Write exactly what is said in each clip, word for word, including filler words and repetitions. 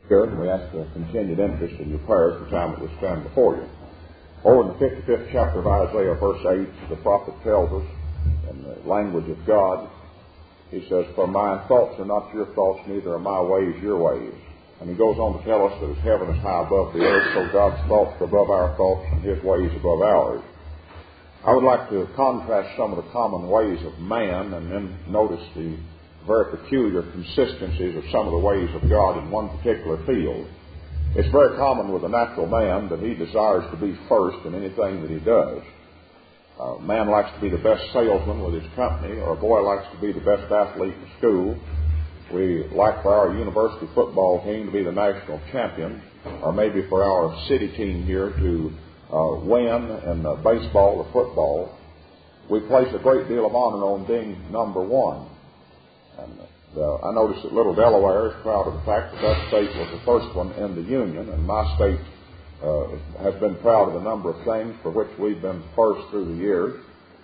Here, and we ask for continued interest in your prayers the time that we stand before you. Over in the fifty-fifth chapter of Isaiah, verse eight, the prophet tells us, in the language of God, he says, "For my thoughts are not your thoughts, neither are my ways your ways." And he goes on to tell us that as heaven is high above the earth, so God's thoughts are above our thoughts and his ways above ours. I would like to contrast some of the common ways of man and then notice the very peculiar consistencies of some of the ways of God in one particular field. It's very common with a natural man that he desires to be first in anything that he does. A man likes to be the best salesman with his company, or a boy likes to be the best athlete in school. We like for our university football team to be the national champion, or maybe for our city team here to uh, win in uh, baseball or football. We place a great deal of honor on being number one. And uh, I notice that Little Delaware is proud of the fact that that state was the first one in the Union, and my state uh, has been proud of a number of things for which we've been first through the years.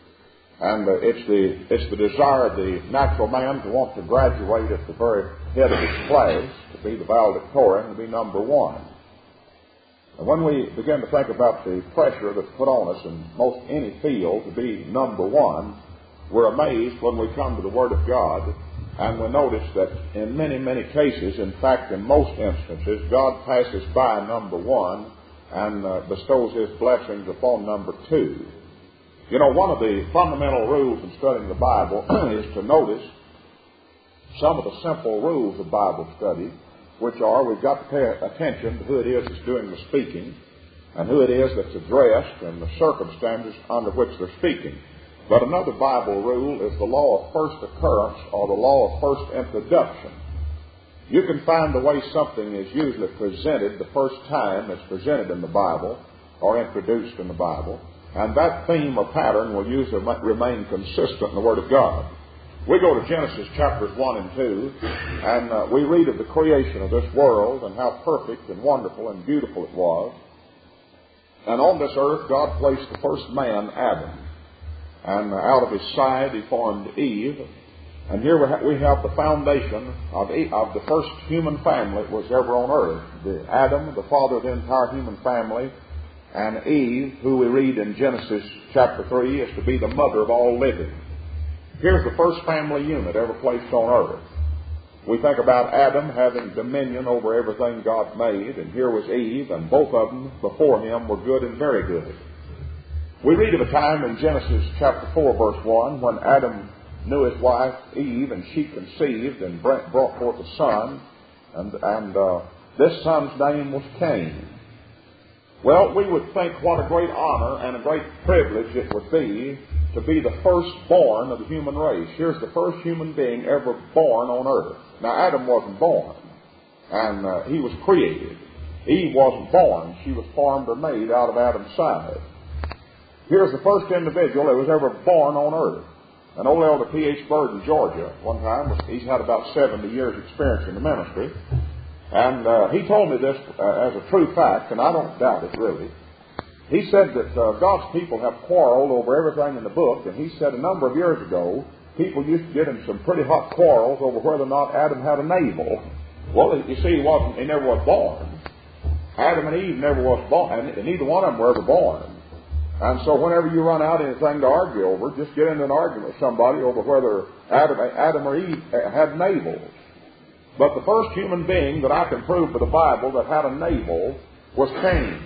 And uh, it's the it's the desire of the natural man to want to graduate at the very head of his class, to be the valedictorian, to be number one. And when we begin to think about the pressure that's put on us in most any field to be number one, we're amazed when we come to the Word of God, and we notice that in many, many cases, in fact, in most instances, God passes by number one and uh, bestows his blessings upon number two. You know, one of the fundamental rules in studying the Bible is to notice some of the simple rules of Bible study, which are we've got to pay attention to who it is that's doing the speaking and who it is that's addressed and the circumstances under which they're speaking. But another Bible rule is the law of first occurrence, or the law of first introduction. You can find the way something is usually presented the first time it's presented in the Bible or introduced in the Bible, and that theme or pattern will usually remain consistent in the Word of God. We go to Genesis chapters one and two, and uh, we read of the creation of this world and how perfect and wonderful and beautiful it was. And on this earth, God placed the first man, Adam. And out of his side he formed Eve. And here we, ha- we have the foundation of, Eve, of the first human family that was ever on earth. The Adam, the father of the entire human family, and Eve, who we read in Genesis chapter three, is to be the mother of all living. Here's the first family unit ever placed on earth. We think about Adam having dominion over everything God made, and here was Eve, and both of them before him were good and very good. We read of a time in Genesis chapter four, verse one, when Adam knew his wife Eve, and she conceived and brought forth a son, and, and uh, this son's name was Cain. Well, we would think what a great honor and a great privilege it would be to be the firstborn of the human race. Here's the first human being ever born on earth. Now, Adam wasn't born, and uh, he was created. Eve wasn't born. She was formed or made out of Adam's side. Here's the first individual that was ever born on earth. An old elder, P H Bird in Georgia, one time, he's had about seventy years experience in the ministry, and uh, he told me this uh, as a true fact, and I don't doubt it really. He said that uh, God's people have quarreled over everything in the book, and he said a number of years ago, people used to get in some pretty hot quarrels over whether or not Adam had a navel. Well, you see, he wasn't, he never was born. Adam and Eve never was born, and neither one of them were ever born. And so whenever you run out anything to argue over, just get into an argument with somebody over whether Adam, Adam or Eve had navels. But the first human being that I can prove by the Bible that had a navel was Cain.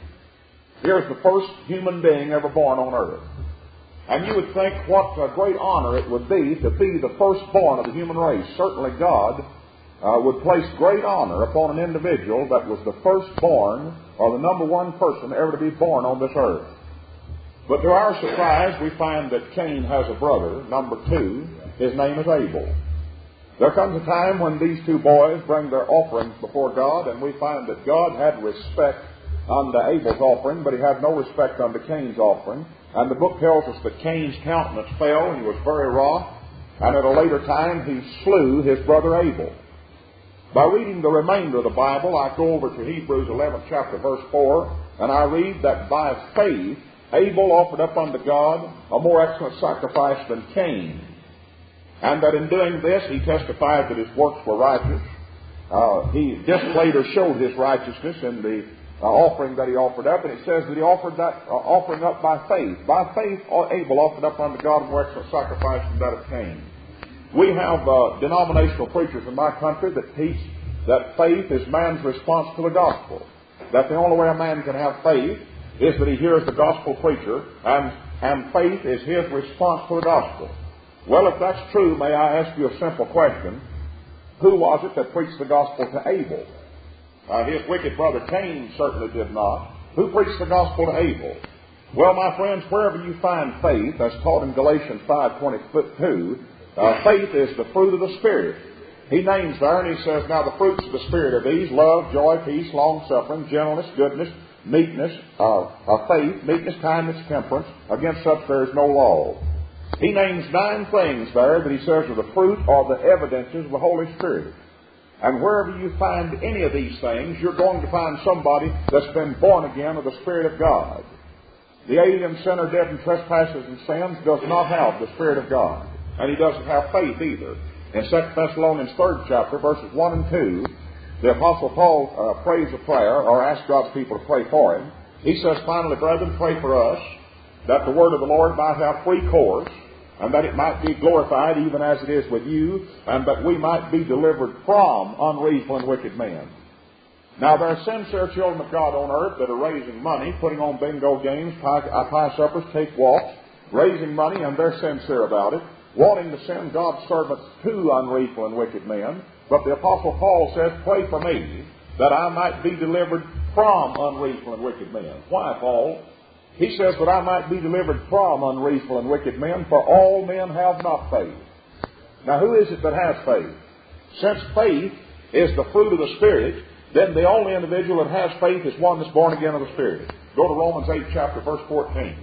Here's the first human being ever born on earth. And you would think what a great honor it would be to be the firstborn of the human race. Certainly God uh, would place great honor upon an individual that was the firstborn or the number one person ever to be born on this earth. But to our surprise, we find that Cain has a brother, number two. His name is Abel. There comes a time when these two boys bring their offerings before God, and we find that God had respect unto Abel's offering, but he had no respect unto Cain's offering. And the book tells us that Cain's countenance fell, and he was very wroth, and at a later time he slew his brother Abel. By reading the remainder of the Bible, I go over to Hebrews eleventh chapter, verse four, and I read that by faith Abel offered up unto God a more excellent sacrifice than Cain, and that in doing this he testified that his works were righteous, uh, he displayed or showed his righteousness in the uh, offering that he offered up. And it says that he offered that uh, offering up by faith. By faith, Abel offered up unto God a more excellent sacrifice than that of Cain. We have uh, denominational preachers in my country that teach that faith is man's response to the gospel. That the only way a man can have faith is that he hears the gospel preacher, and, and faith is his response to the gospel. Well, if that's true, may I ask you a simple question? Who was it that preached the gospel to Abel? Uh, his wicked brother Cain certainly did not. Who preached the gospel to Abel? Well, my friends, wherever you find faith, as taught in Galatians five twenty-two, uh, faith is the fruit of the Spirit. He names there, and he says, now the fruits of the Spirit are these: love, joy, peace, long-suffering, gentleness, goodness, meekness, uh, uh, faith, meekness, kindness, temperance. Against such there is no law. He names nine things there that he says are the fruit or the evidences of the Holy Spirit. And wherever you find any of these things, you're going to find somebody that's been born again of the Spirit of God. The alien sinner dead in trespasses and sins does not have the Spirit of God. And he doesn't have faith either. In Second Thessalonians third chapter, verses one and two, the Apostle Paul uh, prays a prayer, or asks God's people to pray for him. He says, finally, brethren, pray for us, that the word of the Lord might have free course, and that it might be glorified even as it is with you, and that we might be delivered from unreasonable and wicked men. Now, there are sincere children of God on earth that are raising money, putting on bingo games, pie, pie suppers, take walks, raising money, and they're sincere about it, wanting to send God's servants to unreasonable and wicked men. But the Apostle Paul says, pray for me, that I might be delivered from unreasonable and wicked men. Why, Paul? He says that I might be delivered from unreasonable and wicked men, for all men have not faith. Now, who is it that has faith? Since faith is the fruit of the Spirit, then the only individual that has faith is one that's born again of the Spirit. Go to Romans eight, chapter, verse fourteen.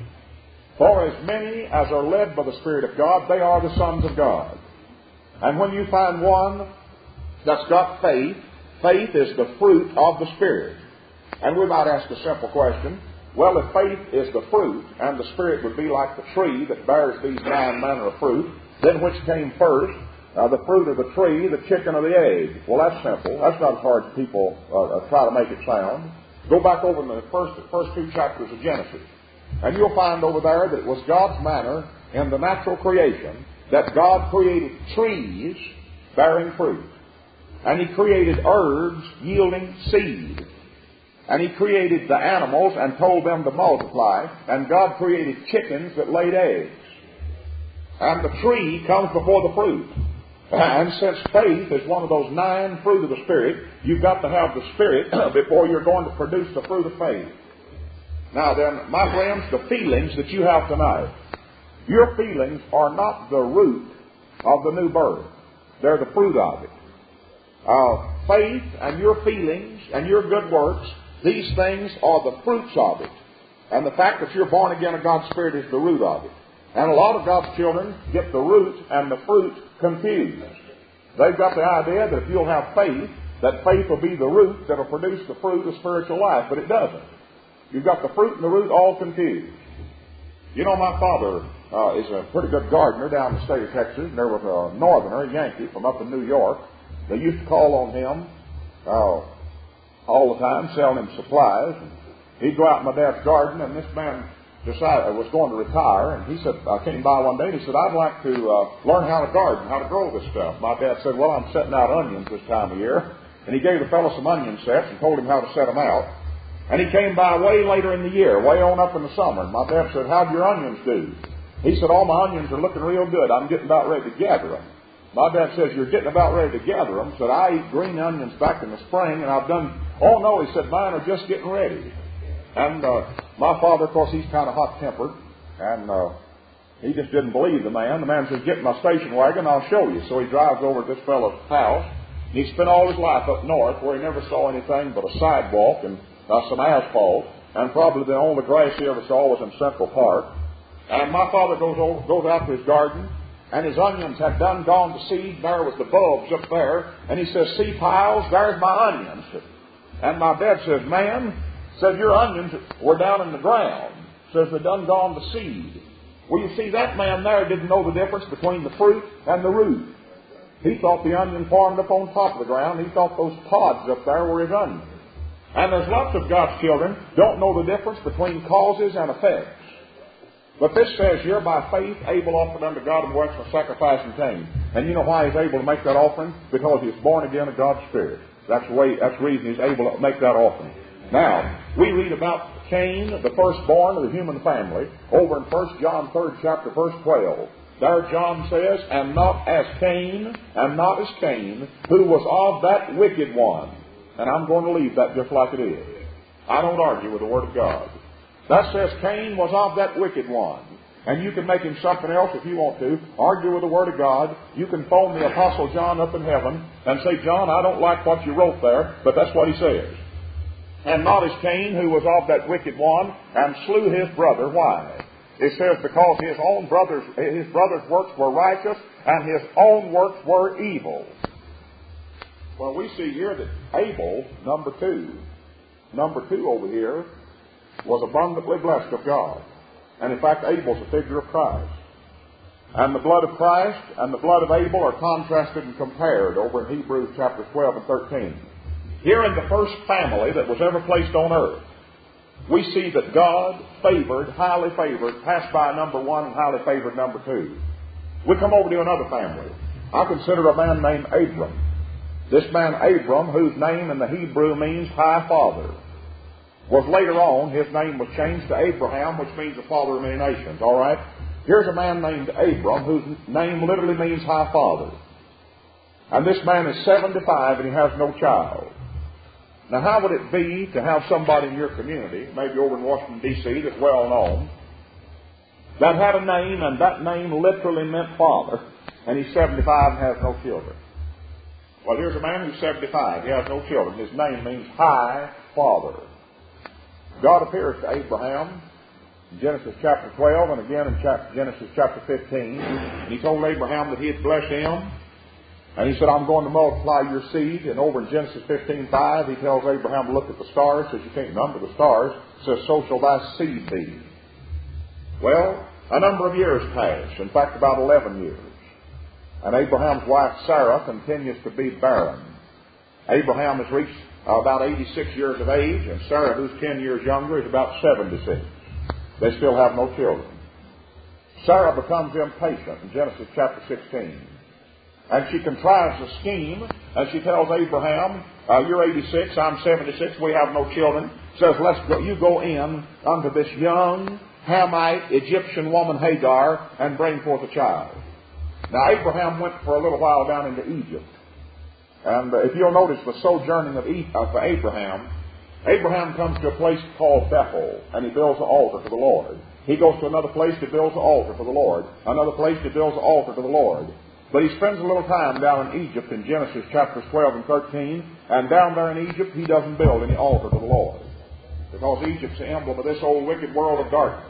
For as many as are led by the Spirit of God, they are the sons of God. And when you find one that's got faith, faith is the fruit of the Spirit. And we might ask a simple question. Well, if faith is the fruit, and the Spirit would be like the tree that bears these nine manner of fruit, then which came first? Uh, the fruit of the tree, the chicken or the egg? Well, that's simple. That's not as hard as people uh, try to make it sound. Go back over in the first, first two chapters of Genesis, and you'll find over there that it was God's manner in the natural creation that God created trees bearing fruit. And He created herbs yielding seed. And He created the animals and told them to multiply. And God created chickens that laid eggs. And the tree comes before the fruit. And since faith is one of those nine fruit of the Spirit, you've got to have the Spirit before you're going to produce the fruit of faith. Now then, my friends, the feelings that you have tonight, your feelings are not the root of the new birth. They're the fruit of it. Uh, faith and your feelings and your good works, these things are the fruits of it. And the fact that you're born again of God's Spirit is the root of it. And a lot of God's children get the root and the fruit confused. They've got the idea that if you'll have faith, that faith will be the root that will produce the fruit of spiritual life, but it doesn't. You've got the fruit and the root all confused. You know, my father uh, is a pretty good gardener down in the state of Texas. There was a northerner, a Yankee, from up in New York. They used to call on him uh, all the time, selling him supplies. And he'd go out in my dad's garden, and this man decided was going to retire. And he said, I came by one day, and he said, I'd like to uh, learn how to garden, how to grow this stuff. My dad said, well, I'm setting out onions this time of year. And he gave the fellow some onion sets and told him how to set them out. And he came by way later in the year, way on up in the summer. And my dad said, how'd your onions do? He said, all my onions are looking real good. I'm getting about ready to gather them. My dad says, you're getting about ready to gather them. Said, I eat green onions back in the spring, and I've done, oh no, he said, mine are just getting ready. And uh, my father, of course, he's kind of hot-tempered, and uh, he just didn't believe the man. The man says, get in my station wagon, I'll show you. So he drives over to this fellow's house. He spent all his life up north where he never saw anything but a sidewalk and uh, some asphalt, and probably the only grass he ever saw was in Central Park. And my father goes over, goes out to his garden, and his onions had done gone to seed. There was the bulbs up there, and he says, see piles, there's my onions. And my dad says, man, said, your onions were down in the ground. Says, they done gone to seed. Well, you see, that man there didn't know the difference between the fruit and the root. He thought the onion formed up on top of the ground. He thought those pods up there were his onions. And there's lots of God's children don't know the difference between causes and effects. But this says, you're by faith Abel offered unto God a more excellent sacrifice than Cain. And you know why he's able to make that offering? Because he's born again of God's Spirit. That's the way, that's the reason he's able to make that offering. Now, we read about Cain, the firstborn of the human family, over in First John third chapter, verse twelve. There John says, and not as Cain, and not as Cain, who was of that wicked one. And I'm going to leave that just like it is. I don't argue with the Word of God. That says Cain was of that wicked one. And you can make him something else if you want to. Argue with the Word of God. You can phone the Apostle John up in heaven and say, John, I don't like what you wrote there, but that's what he says. And not as Cain, who was of that wicked one, and slew his brother. Why? It says, because his own brother's, his brother's works were righteous, and his own works were evil. Well, we see here that Abel, number two, number two over here, was abundantly blessed of God. And in fact, Abel's a figure of Christ. And the blood of Christ and the blood of Abel are contrasted and compared over in Hebrews chapter twelve and thirteen. Here in the first family that was ever placed on earth, we see that God favored, highly favored, passed by number one and highly favored number two. We come over to another family. I consider a man named Abram. This man Abram, whose name in the Hebrew means high father, was later on, his name was changed to Abraham, which means the father of many nations. All right? Here's a man named Abram, whose name literally means high father. And this man is seventy-five and he has no child. Now, how would it be to have somebody in your community, maybe over in Washington, D C, that's well known, that had a name, and that name literally meant father, and he's seventy-five and has no children? Well, here's a man who's seventy-five. He has no children. His name means high father. God appears to Abraham in Genesis chapter twelve and again in chapter, Genesis chapter fifteen. And he told Abraham that he had blessed him. And he said, I'm going to multiply your seed. And over in Genesis fifteen five, he tells Abraham to look at the stars. Says, you can't number the stars. Says, so shall thy seed be. Well, a number of years pass. In fact, about eleven years. And Abraham's wife Sarah continues to be barren. Abraham has reached uh, about eighty-six years of age, and Sarah, who's ten years younger, is about seventy-six. They still have no children. Sarah becomes impatient in Genesis chapter sixteen. And she contrives a scheme, and she tells Abraham, uh, you're eighty-six, I'm seventy-six, we have no children. Says, let's go, you go in unto this young Hamite Egyptian woman Hagar and bring forth a child. Now, Abraham went for a little while down into Egypt. And uh, if you'll notice the sojourning of, e- of Abraham, Abraham comes to a place called Bethel, and he builds an altar for the Lord. He goes to another place to build an altar for the Lord. Another place to build an altar for the Lord. But he spends a little time down in Egypt in Genesis chapters twelve and thirteen, and down there in Egypt he doesn't build any altar for the Lord. Because Egypt's the emblem of this old wicked world of darkness.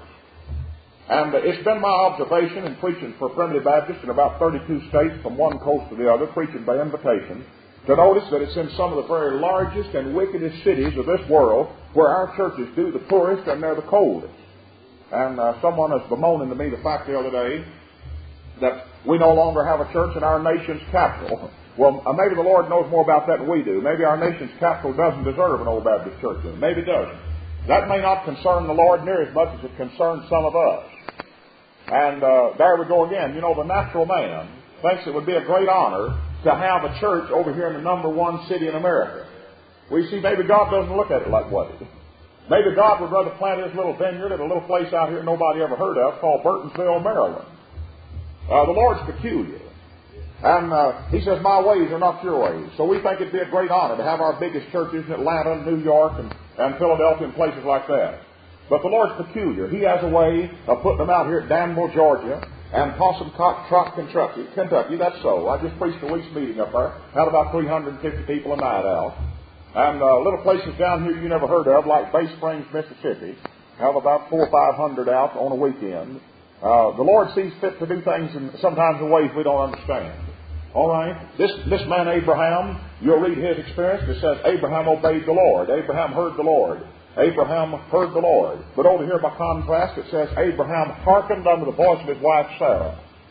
And it's been my observation in preaching for Primitive Baptists in about thirty-two states from one coast to the other, preaching by invitation, to notice that it's in some of the very largest and wickedest cities of this world where our churches do the poorest and they're the coldest. And uh, someone was bemoaning to me the fact the other day that we no longer have a church in our nation's capital. Well, uh, maybe the Lord knows more about that than we do. Maybe our nation's capital doesn't deserve an old Baptist church. Maybe it doesn't. That may not concern the Lord near as much as it concerns some of us. And uh, there we go again. You know, the natural man thinks it would be a great honor to have a church over here in the number one city in America. We see maybe God doesn't look at it like what it is. Maybe God would rather plant his little vineyard at a little place out here nobody ever heard of called Burtonsville, Maryland. Uh, the Lord's peculiar. And uh, he says, my ways are not your ways. So we think it'd be a great honor to have our biggest churches in Atlanta, New York, and, and Philadelphia, and places like that. But the Lord's peculiar. He has a way of putting them out here at Danville, Georgia, and Possum Trot, Kentucky. Kentucky, that's so. I just preached a week's meeting up there. Had about three hundred fifty people a night out. And uh, little places down here you never heard of, like Bay Springs, Mississippi, have about four or five hundred out on a weekend. Uh, the Lord sees fit to do things in, sometimes in ways we don't understand. All right? This, this man Abraham, you'll read his experience. It says Abraham obeyed the Lord. Abraham heard the Lord. Abraham heard the Lord. But over here by contrast, it says Abraham hearkened unto the voice of his wife Sarah.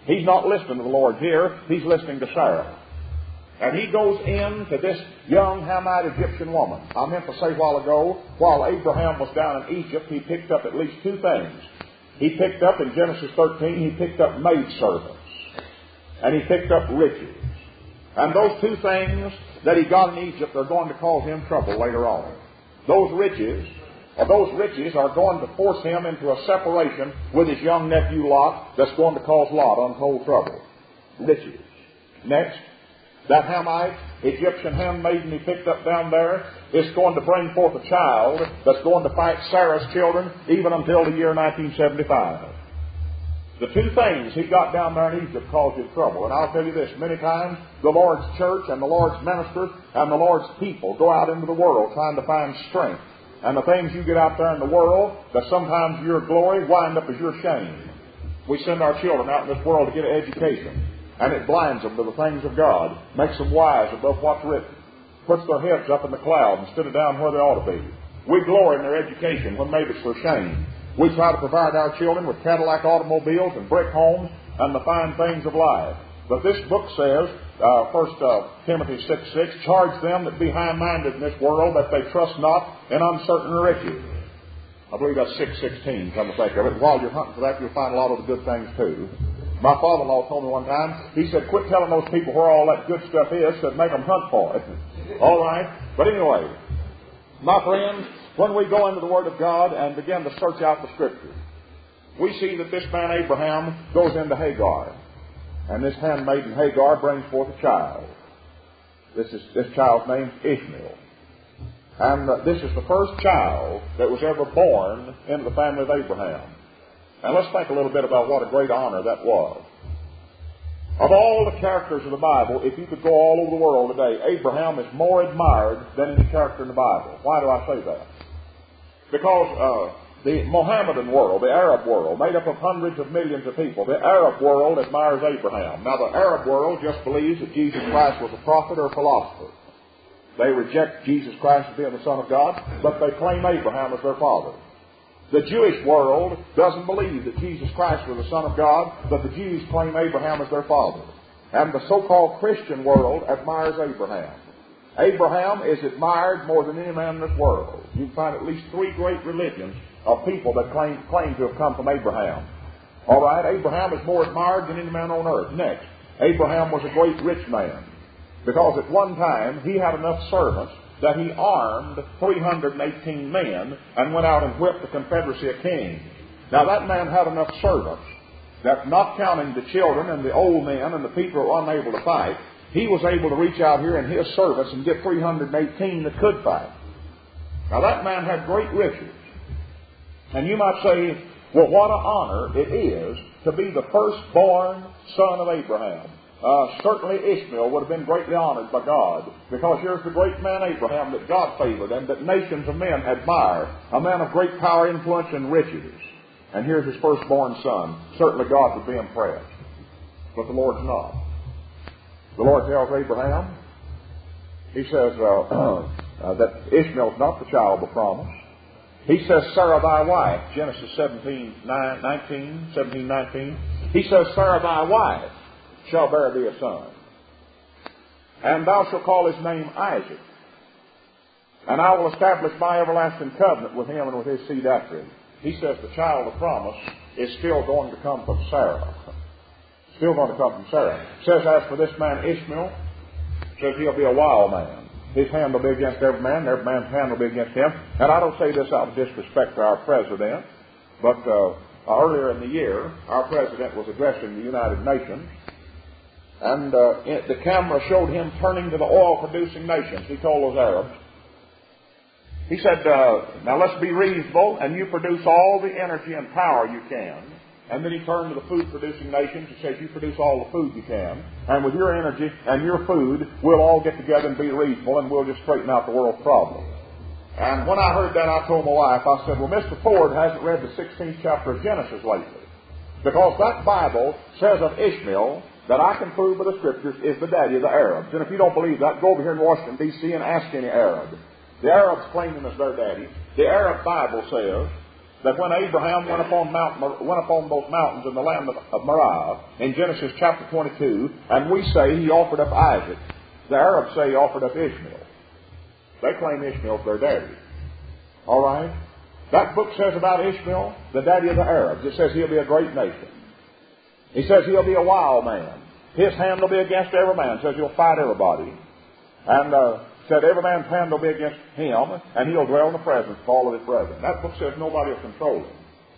He's not listening to the Lord's ear. He's listening to Sarah. And he goes in to this young Hamite Egyptian woman. I meant to say a while ago, while Abraham was down in Egypt, he picked up at least two things. He picked up, in Genesis thirteen, he picked up maidservants. And he picked up riches. And those two things that he got in Egypt are going to cause him trouble later on. Those riches, or those riches are going to force him into a separation with his young nephew Lot that's going to cause Lot untold trouble. Riches. Next, that Hamite Egyptian handmaiden he picked up down there is going to bring forth a child that's going to fight Sarah's children even until the year nineteen seventy-five. The two things he got down there in Egypt caused him trouble. And I'll tell you this, many times the Lord's church and the Lord's ministers and the Lord's people go out into the world trying to find strength. And the things you get out there in the world, that sometimes your glory wind up as your shame. We send our children out in this world to get an education. And it blinds them to the things of God, makes them wise above what's written, puts their heads up in the clouds instead of down where they ought to be. We glory in their education when maybe it's for shame. We try to provide our children with Cadillac automobiles and brick homes and the fine things of life. But this book says, uh, First uh, Timothy six six, charge them that be high-minded in this world, that they trust not in uncertain riches. I believe that's six sixteen, come to think of it. While you're hunting for that, you'll find a lot of the good things too. My father-in-law told me one time, he said, quit telling those people where all that good stuff is, said make them hunt for it. All right? But anyway, my friends, when we go into the Word of God and begin to search out the Scriptures, we see that this man Abraham goes into Hagar. And this handmaiden Hagar brings forth a child. This is this child's name Ishmael. And uh, this is the first child that was ever born into the family of Abraham. Now let's think a little bit about what a great honor that was. Of all the characters of the Bible, if you could go all over the world today, Abraham is more admired than any character in the Bible. Why do I say that? Because uh, the Mohammedan world, the Arab world, made up of hundreds of millions of people, the Arab world admires Abraham. Now the Arab world just believes that Jesus Christ was a prophet or a philosopher. They reject Jesus Christ as being the Son of God, but they claim Abraham as their father. The Jewish world doesn't believe that Jesus Christ was the Son of God, but the Jews claim Abraham as their father. And the so-called Christian world admires Abraham. Abraham is admired more than any man in this world. You can find at least three great religions of people that claim, claim to have come from Abraham. All right, Abraham is more admired than any man on earth. Next, Abraham was a great rich man, because at one time he had enough servants that he armed three hundred eighteen men and went out and whipped the Confederacy of Kings. Now that man had enough servants that, not counting the children and the old men and the people who were unable to fight, he was able to reach out here in his service and get three hundred eighteen that could fight. Now that man had great riches. And you might say, well, what an honor it is to be the firstborn son of Abraham. Uh, certainly Ishmael would have been greatly honored by God, because here's the great man Abraham that God favored and that nations of men admire, a man of great power, influence, and riches. And here's his firstborn son. Certainly God would be impressed. But the Lord's not. The Lord tells Abraham, he says uh, uh, that Ishmael's not the child of promise. He says, Sarah thy wife, Genesis seventeen, nineteen, seventeen, nineteen. He says, Sarah thy wife shall bear thee a son. And thou shalt call his name Isaac. And I will establish my everlasting covenant with him and with his seed after him. He says the child of promise is still going to come from Sarah. Still going to come from Sarah. It says, as for this man Ishmael, says he'll be a wild man. His hand will be against every man, and every man's hand will be against him. And I don't say this out of disrespect to our president, but uh, earlier in the year, our president was addressing the United Nations, and uh, it, the camera showed him turning to the oil-producing nations. He told those Arabs, he said, uh, now let's be reasonable, and you produce all the energy and power you can. And then he turned to the food-producing nations and says, you produce all the food you can, and with your energy and your food, we'll all get together and be reasonable, and we'll just straighten out the world's problems. And when I heard that, I told my wife, I said, well, Mister Ford hasn't read the sixteenth chapter of Genesis lately, because that Bible says of Ishmael, that I can prove by the Scriptures, is the daddy of the Arabs. And if you don't believe that, go over here in Washington, D C and ask any Arab. The Arabs claim him as their daddy. The Arab Bible says that when Abraham went upon Mount, went upon those mountains in the land of, of Moriah, in Genesis chapter twenty-two, and we say he offered up Isaac, the Arabs say he offered up Ishmael. They claim Ishmael's their daddy. All right? That book says about Ishmael, the daddy of the Arabs, it says he'll be a great nation. He says he'll be a wild man. His hand will be against every man. It says he'll fight everybody. And uh, said every man's hand will be against him, and he'll dwell in the presence of all of his brethren. That book says nobody will control him.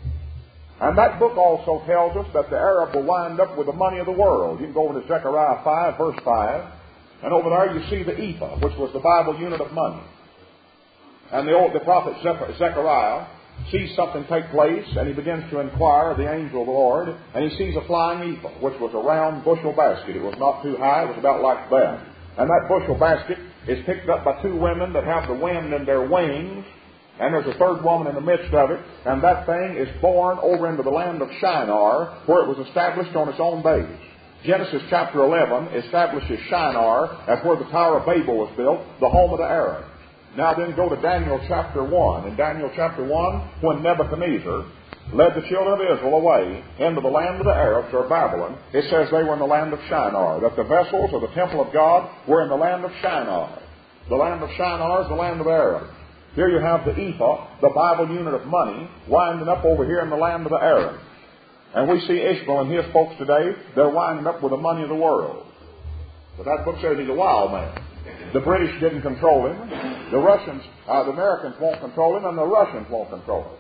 And that book also tells us that the Arab will wind up with the money of the world. You can go over to Zechariah five, verse five, and over there you see the ephah, which was the Bible unit of money. And the old, the prophet Zechariah sees something take place, and he begins to inquire of the angel of the Lord, and he sees a flying ephah, which was a round bushel basket. It was not too high, it was about like that. And that bushel basket is picked up by two women that have the wind in their wings, and there's a third woman in the midst of it, and that thing is borne over into the land of Shinar, where it was established on its own base. Genesis chapter eleven establishes Shinar as where the Tower of Babel was built, the home of the Arabs. Now then go to Daniel chapter one. In Daniel chapter one, when Nebuchadnezzar led the children of Israel away into the land of the Arabs, or Babylon, it says they were in the land of Shinar, that the vessels of the temple of God were in the land of Shinar. The land of Shinar is the land of the Arabs. Here you have the ephah, the Bible unit of money, winding up over here in the land of the Arabs. And we see Ishmael and his folks today, they're winding up with the money of the world. But that book says he's a wild man. The British didn't control him. The Russians, uh, the Americans won't control him, and the Russians won't control him.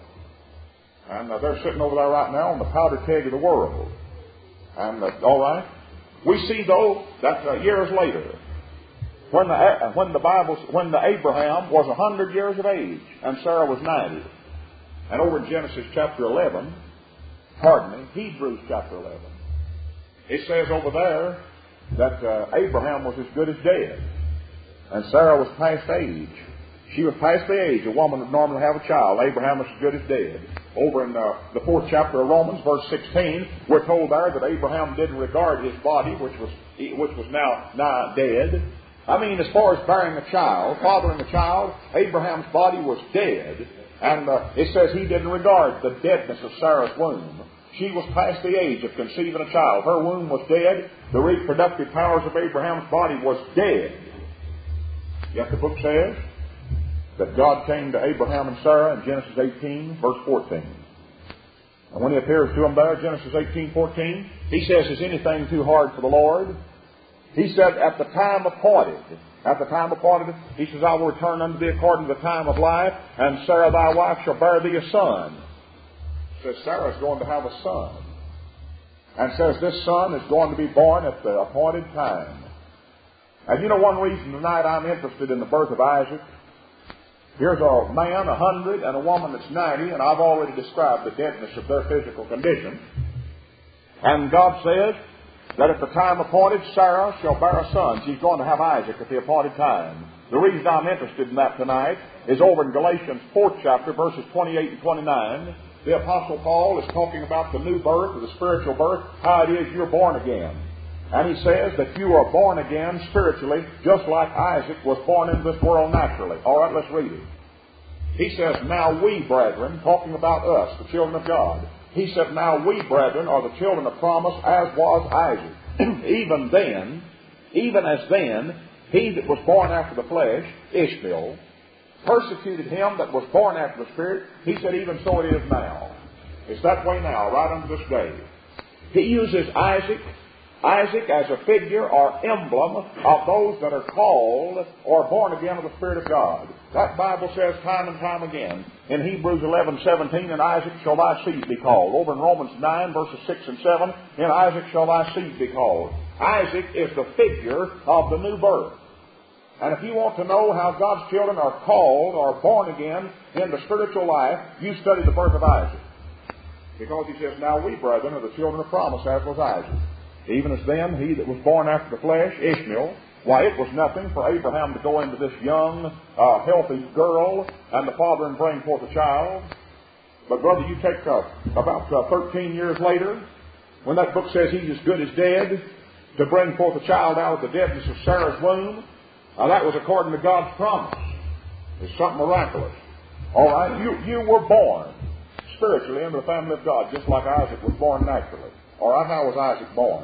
And uh, they're sitting over there right now on the powder keg of the world. And, uh, all right. We see, though, that uh, years later, when the, uh, when the Bible, when the Abraham was a hundred years of age, and Sarah was ninety, and over in Genesis chapter eleven, pardon me, Hebrews chapter eleven, it says over there that uh, Abraham was as good as dead, and Sarah was past age. She was past the age a woman would normally have a child. Abraham was as good as dead. Over in uh, the fourth chapter of Romans, verse sixteen, we're told there that Abraham didn't regard his body, which was which was now nigh dead. I mean, as far as bearing a child, fathering a child, Abraham's body was dead. And uh, it says he didn't regard the deadness of Sarah's womb. She was past the age of conceiving a child. Her womb was dead. The reproductive powers of Abraham's body was dead. Yet the book says that God came to Abraham and Sarah in Genesis eighteen, verse fourteen. And when he appears to them there, Genesis eighteen, fourteen, he says, is anything too hard for the Lord? He said, at the time appointed, at the time appointed, he says, I will return unto thee according to the time of life, and Sarah thy wife shall bear thee a son. Says Sarah's going to have a son. And says this son is going to be born at the appointed time. And you know one reason tonight I'm interested in the birth of Isaac? Here's a man, a hundred, and a woman that's ninety, and I've already described the deadness of their physical condition. And God says that at the time appointed, Sarah shall bear a son. She's going to have Isaac at the appointed time. The reason I'm interested in that tonight is over in Galatians fourth chapter, verses twenty-eight and twenty-nine. The Apostle Paul is talking about the new birth, or the spiritual birth, how it is you're born again. And he says that you are born again spiritually, just like Isaac was born into this world naturally. All right, let's read it. He says, now we, brethren, talking about us, the children of God, he said, now we, brethren, are the children of promise, as was Isaac. Even then, even as then, he that was born after the flesh, Ishmael, persecuted him that was born after the Spirit. He said, even so it is now. It's that way now, right unto this day. He uses Isaac, Isaac as a figure or emblem of those that are called or born again of the Spirit of God. That Bible says time and time again in Hebrews eleven seventeen, in Isaac shall thy seed be called. Over in Romans nine, verses six and seven, in Isaac shall thy seed be called. Isaac is the figure of the new birth. And if you want to know how God's children are called or born again into spiritual life, you study the birth of Isaac. Because he says, now we, brethren, are the children of promise, as was Isaac. Even as then, he that was born after the flesh, Ishmael, why, it was nothing for Abraham to go into this young, uh, healthy girl and the father and bring forth a child. But, brother, you take uh, about uh, thirteen years later, when that book says he's as good as dead, to bring forth a child out of the deadness of Sarah's womb, uh, that was according to God's promise. It's something miraculous. All right, you, you were born spiritually into the family of God, just like Isaac was born naturally. All right, how was Isaac born?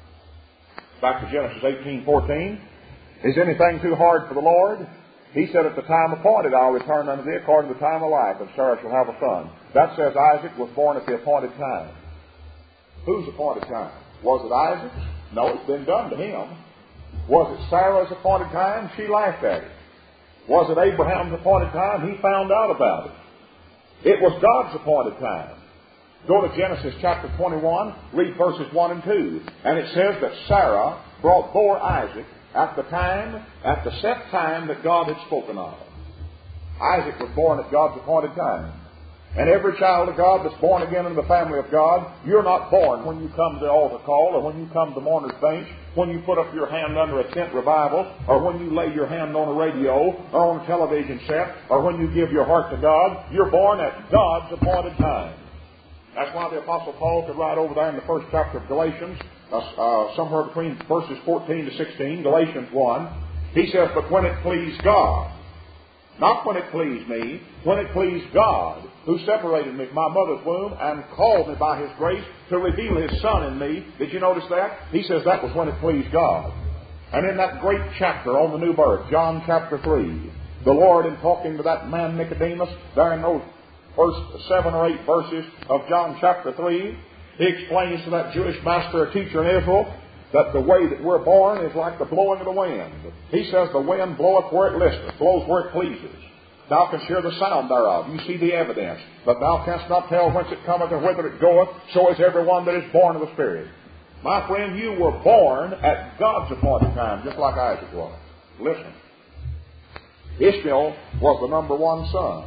Back to Genesis eighteen fourteen. Is anything too hard for the Lord? He said, at the time appointed, I'll return unto thee according to the time of life, and Sarah shall have a son. That says Isaac was born at the appointed time. Whose appointed time? Was it Isaac's? No, it's been done to him. Was it Sarah's appointed time? She laughed at it. Was it Abraham's appointed time? He found out about it. It was God's appointed time. Go to Genesis chapter twenty-one, read verses one and two. And it says that Sarah brought bore Isaac at the time, at the set time that God had spoken of. Isaac was born at God's appointed time. And every child of God that's born again in the family of God, you're not born when you come to the altar call, or when you come to mourner's bench, when you put up your hand under a tent revival, or when you lay your hand on a radio, or on a television set, or when you give your heart to God. You're born at God's appointed time. That's why the Apostle Paul could write over there in the first chapter of Galatians, uh, uh, somewhere between verses fourteen to sixteen, Galatians one, he says, but when it pleased God, not when it pleased me, when it pleased God, who separated me from my mother's womb and called me by His grace to reveal His Son in me. Did you notice that? He says that was when it pleased God. And in that great chapter on the new birth, John chapter three, the Lord, in talking to that man Nicodemus, there in those first seven or eight verses of John chapter three, He explains to that Jewish master or teacher in Israel that the way that we're born is like the blowing of the wind. He says the wind bloweth where it listeth, blows where it pleases. Thou canst hear the sound thereof. You see the evidence. But thou canst not tell whence it cometh or whither it goeth. So is every one that is born of the Spirit. My friend, you were born at God's appointed time, just like Isaac was. Listen. Ishmael was the number one son.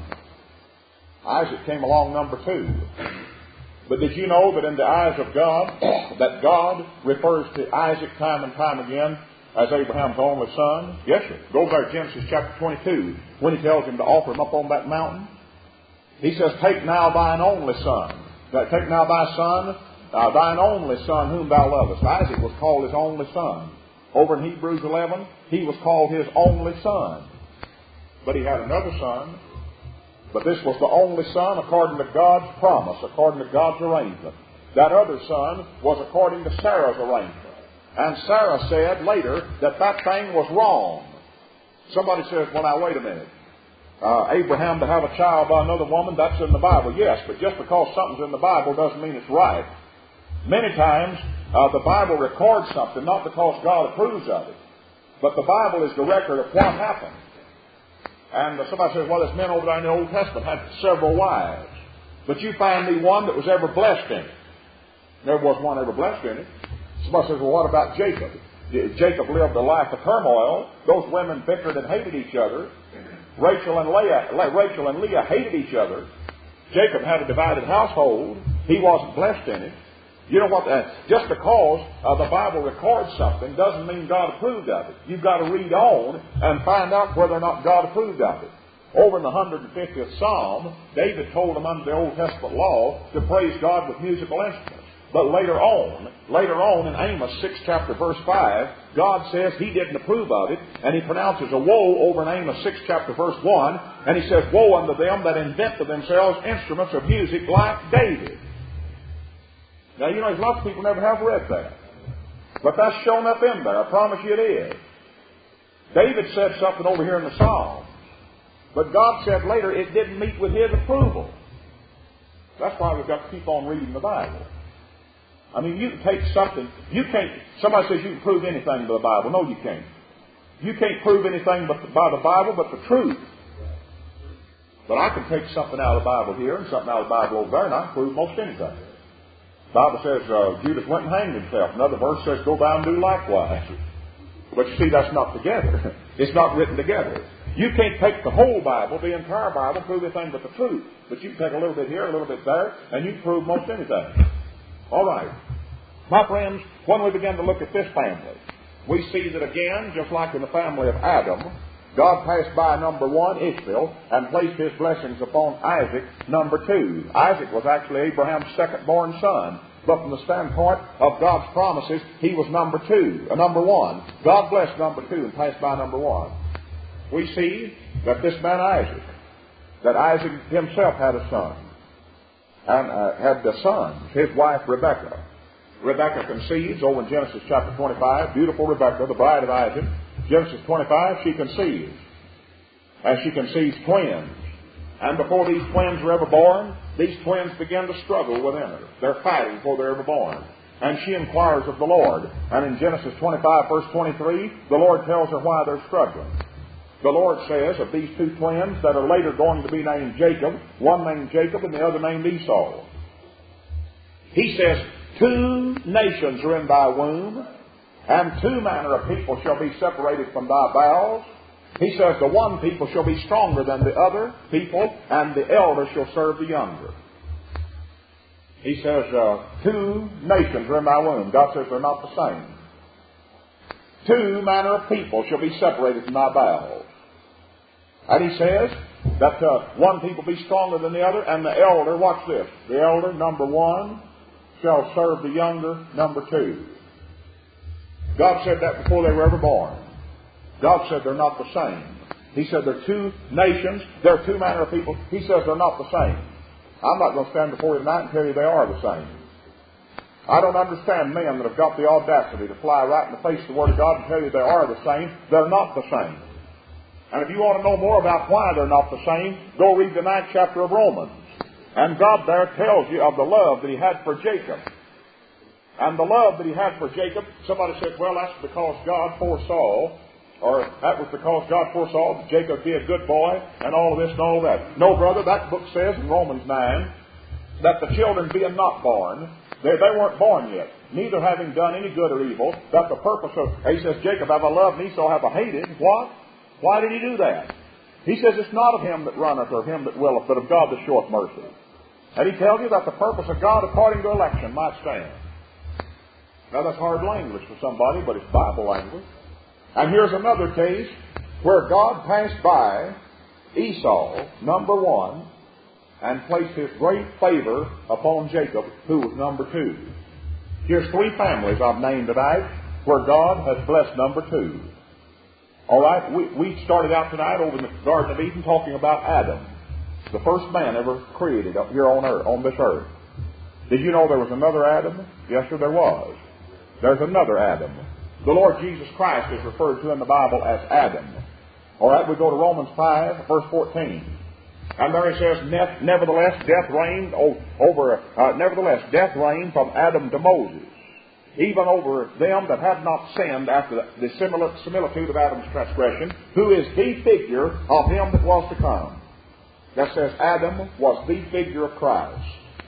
Isaac came along number two. But did you know that in the eyes of God, that God refers to Isaac time and time again as Abraham's only son? Yes, sir. Go there to Genesis chapter twenty-two, when He tells him to offer him up on that mountain. He says, take now thine only son. Take now thy son, uh, thine only son whom thou lovest. Isaac was called his only son. Over in Hebrews eleven, he was called his only son. But he had another son. But this was the only son according to God's promise, according to God's arrangement. That other son was according to Sarah's arrangement. And Sarah said later that that thing was wrong. Somebody says, well, now, wait a minute. Uh, Abraham to have a child by another woman, that's in the Bible. Yes, but just because something's in the Bible doesn't mean it's right. Many times, uh, the Bible records something, not because God approves of it, but the Bible is the record of what happened. And uh, somebody says, well, this men over there in the Old Testament had several wives. But you find me one that was ever blessed in it. There was one ever blessed in it. Somebody says, well, what about Jacob? Jacob lived a life of turmoil. Those women bickered and hated each other. Rachel and Leah, Rachel and Leah hated each other. Jacob had a divided household. He wasn't blessed in it. You know what? Uh, just because uh, the Bible records something doesn't mean God approved of it. You've got to read on and find out whether or not God approved of it. Over in the one hundred fiftieth Psalm, David told them under the Old Testament law to praise God with musical instruments. But later on, later on in Amos six chapter verse five, God says He didn't approve of it, and He pronounces a woe over in Amos six chapter verse one, and He says, woe unto them that invent to themselves instruments of music like David. Now, you know, there's lots of people never have read that. But that's shown up in there. I promise you it is. David said something over here in the Psalms. But God said later it didn't meet with His approval. That's why we've got to keep on reading the Bible. I mean, you can take something. You can't. Somebody says you can prove anything by the Bible. No, you can't. You can't prove anything but by the Bible but the truth. But I can take something out of the Bible here and something out of the Bible over there, and I can prove most anything. The Bible says uh, Judas went and hanged himself. Another verse says, go by and do likewise. But you see, that's not together. It's not written together. You can't take the whole Bible, the entire Bible, prove anything but the truth. But you can take a little bit here, a little bit there, and you can prove most anything. All right. My friends, when we begin to look at this family, we see that again, just like in the family of Adam, God passed by number one, Ishmael, and placed His blessings upon Isaac, number two. Isaac was actually Abraham's second-born son. But from the standpoint of God's promises, he was number two, uh, number one. God blessed number two and passed by number one. We see that this man Isaac, that Isaac himself had a son. and uh, had the sons. His wife Rebekah. Rebekah conceives over in Genesis chapter twenty-five. Beautiful Rebekah, the bride of Isaac. Genesis twenty-five, she conceives. And she conceives twins. And before these twins were ever born, these twins begin to struggle within her. They're fighting before they're ever born. And she inquires of the Lord. And in Genesis twenty-five, verse twenty-three, the Lord tells her why they're struggling. The Lord says of these two twins that are later going to be named Jacob, one named Jacob and the other named Esau. He says, two nations are in thy womb, and two manner of people shall be separated from thy bowels. He says, the one people shall be stronger than the other people, and the elder shall serve the younger. He says, uh, two nations are in thy womb. God says they're not the same. Two manner of people shall be separated from thy bowels. And he says that uh, one people be stronger than the other, and the elder, watch this, the elder, number one, shall serve the younger, number two. God said that before they were ever born. God said they're not the same. He said they're two nations, they're two manner of people. He says they're not the same. I'm not going to stand before you tonight and tell you they are the same. I don't understand men that have got the audacity to fly right in the face of the Word of God and tell you they are the same. They're not the same. And if you want to know more about why they're not the same, go read the ninth chapter of Romans. And God there tells you of the love that He had for Jacob. And the love that He had for Jacob, somebody said, well, that's because God foresaw, or that was because God foresaw that Jacob would be a good boy, and all of this and all of that. No, brother, that book says in Romans nine that the children being not born, they, they weren't born yet, neither having done any good or evil, that the purpose of, he says, Jacob have I loved and Esau have I hated. What? Why did he do that? He says, it's not of him that runneth or him that willeth, but of God that showeth mercy. And he tells you that the purpose of God according to election might stand. Now that's hard language for somebody, but it's Bible language. And here's another case where God passed by Esau, number one, and placed His great favor upon Jacob, who was number two. Here's three families I've named tonight where God has blessed number two. All right, we, we started out tonight over in the Garden of Eden talking about Adam, the first man ever created up here on earth, on this earth. Did you know there was another Adam? Yes, sir, there was. There's another Adam. The Lord Jesus Christ is referred to in the Bible as Adam. All right, we go to Romans five, verse fourteen. And there he says, nevertheless, death reigned over, uh, nevertheless, death reigned from Adam to Moses, even over them that had not sinned after the similitude of Adam's transgression, who is the figure of him that was to come. That says Adam was the figure of Christ.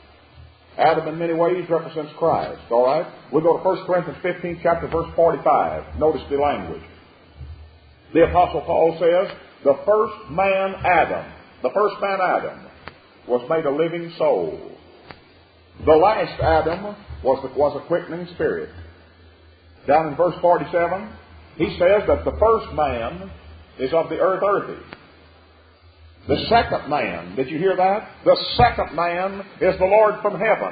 Adam in many ways represents Christ. All right? We'll go to First Corinthians fifteenth chapter, verse forty-five. Notice the language. The Apostle Paul says, the first man Adam, the first man Adam, was made a living soul. The last Adam was, the, was a quickening spirit. Down in verse forty-seven, he says that the first man is of the earth earthy. The second man, did you hear that? The second man is the Lord from heaven.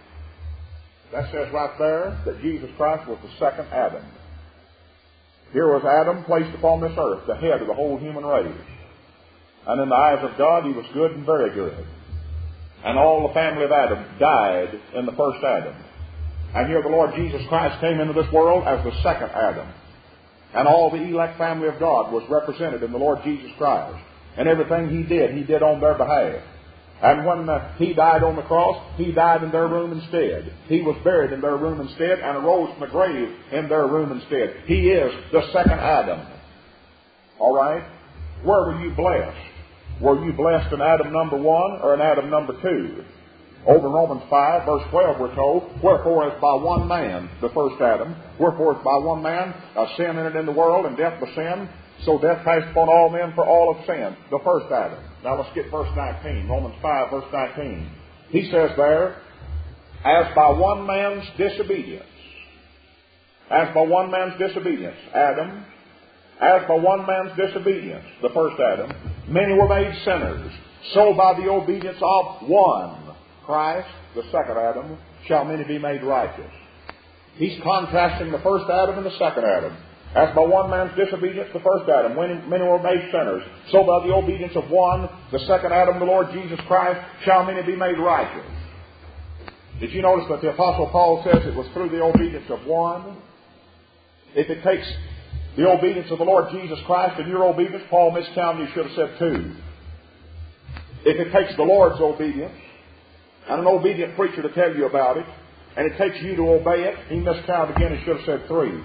That says right there that Jesus Christ was the second Adam. Here was Adam placed upon this earth, the head of the whole human race. And in the eyes of God, he was good and very good. And all the family of Adam died in the first Adam. And here the Lord Jesus Christ came into this world as the second Adam. And all the elect family of God was represented in the Lord Jesus Christ. And everything He did, He did on their behalf. And when uh, He died on the cross, He died in their room instead. He was buried in their room instead and arose from the grave in their room instead. He is the second Adam. All right? Where were you blessed? Were you blessed in Adam number one or in Adam number two? Over in Romans five, verse twelve, we're told, wherefore as by one man, the first Adam, wherefore as by one man a sin entered in the world, and death by sin, so death passed upon all men, for all have sinned. The first Adam. Now let's get verse nineteen. Romans five, verse nineteen. He says there, as by one man's disobedience, as by one man's disobedience, Adam, as by one man's disobedience, the first Adam, many were made sinners. So by the obedience of one, Christ, the second Adam, shall many be made righteous. He's contrasting the first Adam and the second Adam. As by one man's disobedience, the first Adam, many were made sinners. So by the obedience of one, the second Adam, the Lord Jesus Christ, shall many be made righteous. Did you notice that the Apostle Paul says it was through the obedience of one? If it takes the obedience of the Lord Jesus Christ and your obedience, Paul miscounted, he should have said two. If it takes the Lord's obedience and an obedient preacher to tell you about it, and it takes you to obey it, he miscounted again, he should have said three.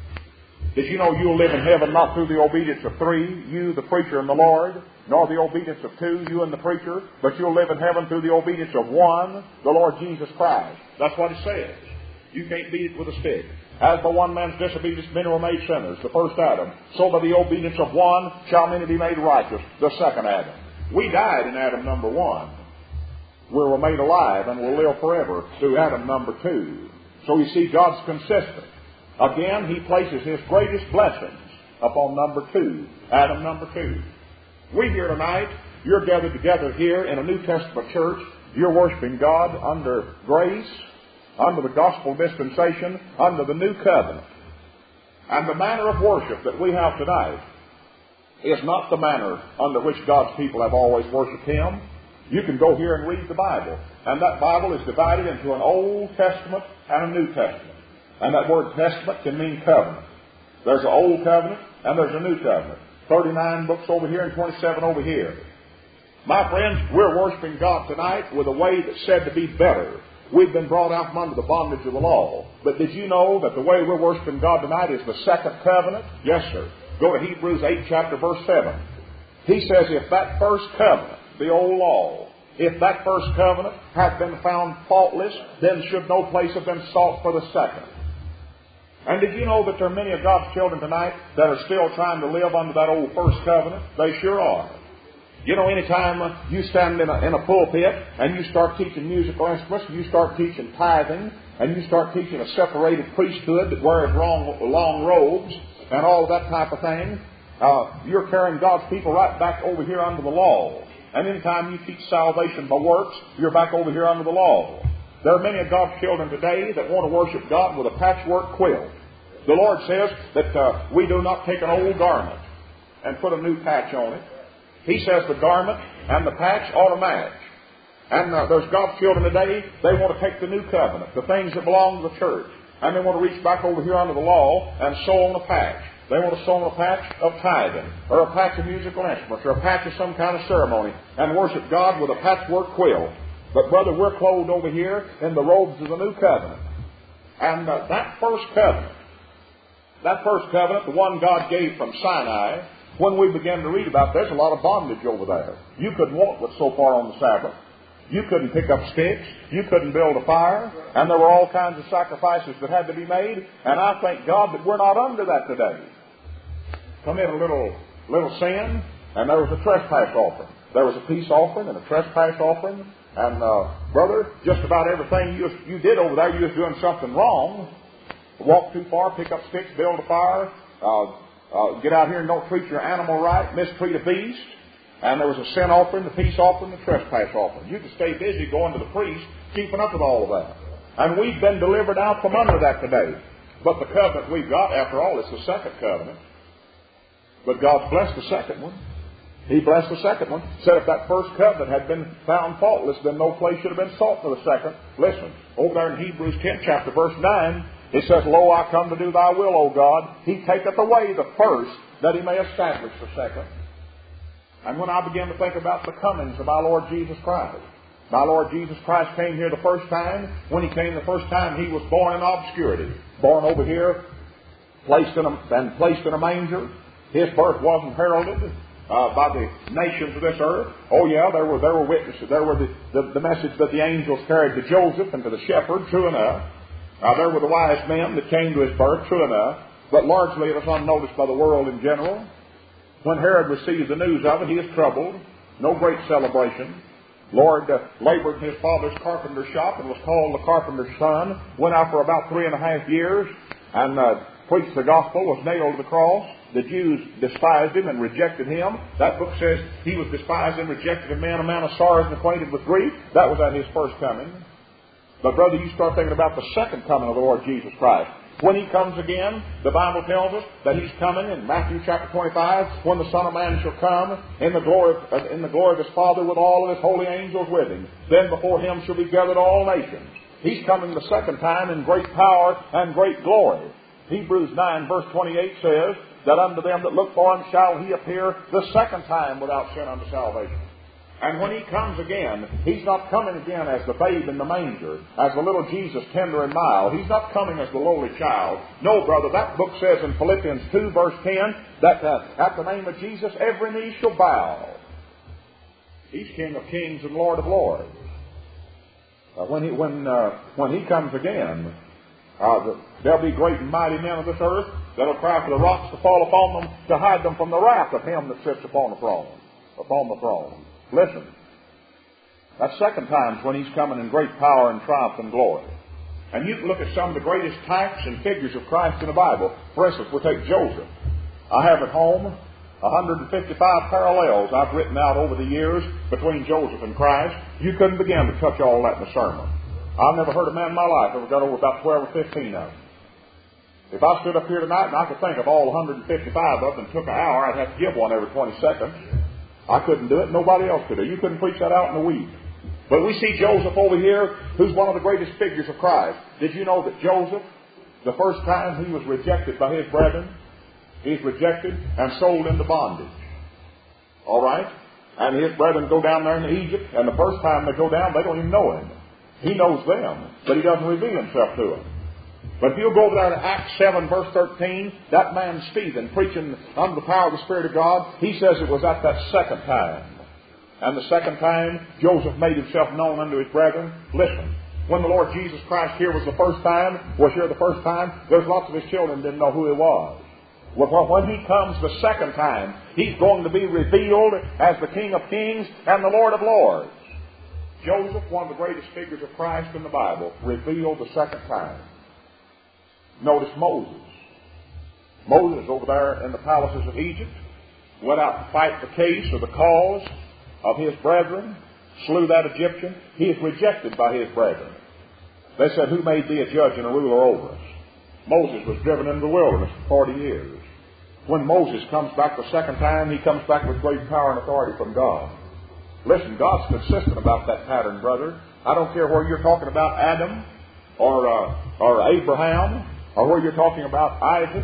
Did you know you'll live in heaven not through the obedience of three, you, the preacher, and the Lord, nor the obedience of two, you and the preacher, but you'll live in heaven through the obedience of one, the Lord Jesus Christ. That's what it says. You can't beat it with a stick. As by one man's disobedience many were made sinners, the first Adam, so by the obedience of one shall many be made righteous, the second Adam. We died in Adam number one. We were made alive and will live forever through Adam number two. So you see, God's consistent. Again, He places His greatest blessings upon number two, Adam number two. We here tonight, you're gathered together here in a New Testament church. You're worshiping God under grace, under the gospel dispensation, under the new covenant. And the manner of worship that we have tonight is not the manner under which God's people have always worshiped Him. You can go here and read the Bible, and that Bible is divided into an Old Testament and a New Testament. And that word testament can mean covenant. There's an Old Covenant and there's a New Covenant. thirty-nine books over here and twenty-seven over here. My friends, we're worshiping God tonight with a way that's said to be better. We've been brought out from under the bondage of the law. But did you know that the way we're worshiping God tonight is the second covenant? Yes, sir. Go to Hebrews eight, chapter verse seven. He says, if that first covenant, the old law, if that first covenant had been found faultless, then should no place have been sought for the second. And did you know that there are many of God's children tonight that are still trying to live under that old first covenant? They sure are. You know, anytime you stand in a, in a pulpit and you start teaching musical instruments, and you start teaching tithing, and you start teaching a separated priesthood that wears long, long robes, and all that type of thing, uh, you're carrying God's people right back over here under the law. And anytime you teach salvation by works, you're back over here under the law. There are many of God's children today that want to worship God with a patchwork quilt. The Lord says that uh, we do not take an old garment and put a new patch on it. He says the garment and the patch ought to match. And uh, there's God's children today, they want to take the new covenant, the things that belong to the church, and they want to reach back over here under the law and sew on a patch. They want to sew on a patch of tithing, or a patch of musical instruments, or a patch of some kind of ceremony, and worship God with a patchwork quilt. But brother, we're clothed over here in the robes of the new covenant. And uh, that first covenant, that first covenant, the one God gave from Sinai, when we began to read about, there's a lot of bondage over there. You couldn't walk but so far on the Sabbath. You couldn't pick up sticks. You couldn't build a fire. And there were all kinds of sacrifices that had to be made. And I thank God that we're not under that today. Commit a little, little sin, and there was a trespass offering. There was a peace offering and a trespass offering. And, uh, brother, just about everything you, you did over there, you was doing something wrong. Walk too far, pick up sticks, build a fire, uh, uh, get out here and don't treat your animal right, mistreat a beast. And there was a sin offering, the peace offering, the trespass offering. You could stay busy going to the priest, keeping up with all of that. And we've been delivered out from under that today. But the covenant we've got, after all, it's the second covenant. But God's blessed the second one. He blessed the second one. Said if that first covenant had been found faultless, then no place should have been sought for the second. Listen, over there in Hebrews ten, chapter verse nine, it says, Lo, I come to do thy will, O God. He taketh away the first, that he may establish the second. And when I began to think about the comings of my Lord Jesus Christ, my Lord Jesus Christ came here the first time. When he came the first time, he was born in obscurity. Born over here, placed in a, and placed in a manger. His birth wasn't heralded Uh, by the nations of this earth. Oh yeah, there were there were witnesses. There were the, the, the message that the angels carried to Joseph and to the shepherd, true enough. Uh, there were the wise men that came to his birth, true enough. But largely it was unnoticed by the world in general. When Herod received the news of it, he was troubled. No great celebration. Lord uh, labored in his father's carpenter shop and was called the carpenter's son. Went out for about three and a half years and uh, preached the gospel, was nailed to the cross. The Jews despised him and rejected him. That book says he was despised and rejected, a man, a man of sorrows and acquainted with grief. That was at his first coming. But brother, you start thinking about the second coming of the Lord Jesus Christ. When he comes again, the Bible tells us that he's coming in Matthew chapter twenty-five, when the Son of Man shall come in the glory of, in the glory of his Father with all of his holy angels with him. Then before him shall be gathered all nations. He's coming the second time in great power and great glory. Hebrews nine verse twenty-eight says that unto them that look for him shall he appear the second time without sin unto salvation. And when he comes again, he's not coming again as the babe in the manger, as the little Jesus tender and mild. He's not coming as the lowly child. No, brother, that book says in Philippians two verse ten that uh, at the name of Jesus every knee shall bow. He's King of kings and Lord of lords. Uh, when he when uh, when he comes again, uh, the, there'll be great and mighty men of this earth that'll cry for the rocks to fall upon them to hide them from the wrath of him that sits upon the throne. Upon the throne. Listen. That second time's when he's coming in great power and triumph and glory. And you can look at some of the greatest types and figures of Christ in the Bible. For instance, we'll take Joseph. I have at home one hundred fifty-five parallels I've written out over the years between Joseph and Christ. You couldn't begin to touch all that in a sermon. I've never heard a man in my life ever got over about twelve or fifteen of them. If I stood up here tonight and I could think of all one hundred fifty-five of them and took an hour, I'd have to give one every twenty seconds. I couldn't do it. Nobody else could do it. You couldn't preach that out in a week. But we see Joseph over here, who's one of the greatest figures of Christ. Did you know that Joseph, the first time he was rejected by his brethren, he's rejected and sold into bondage. All right? And his brethren go down there into Egypt, and the first time they go down, they don't even know him. He knows them, but he doesn't reveal himself to them. But if you'll go over there to Acts seven, verse thirteen, that man Stephen, preaching under the power of the Spirit of God, he says it was at that second time. And the second time, Joseph made himself known unto his brethren. Listen, when the Lord Jesus Christ here was the first time, was here the first time, there's lots of his children didn't know who he was. Well, when he comes the second time, he's going to be revealed as the King of kings and the Lord of lords. Joseph, one of the greatest figures of Christ in the Bible, revealed the second time. Notice Moses. Moses over there in the palaces of Egypt went out to fight the case or the cause of his brethren, slew that Egyptian. He is rejected by his brethren. They said, who made thee a judge and a ruler over us? Moses was driven into the wilderness for forty years. When Moses comes back the second time, he comes back with great power and authority from God. Listen, God's consistent about that pattern, brother. I don't care where you're talking about Adam or uh, or Abraham, or where you're talking about Isaac.